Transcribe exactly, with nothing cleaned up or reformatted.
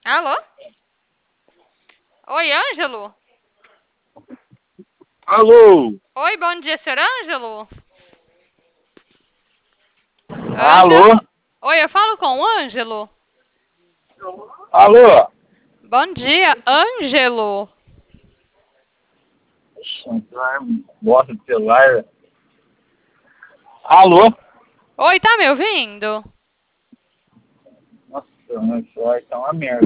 Alô? Oi, Ângelo? Alô? Oi, bom dia, senhor Ângelo? Ângelo? Alô? Oi, eu falo com o Ângelo? Alô? Bom dia, Ângelo. Bota o celular. Alô? Oi, tá me ouvindo? Nossa, meu celular tá uma merda.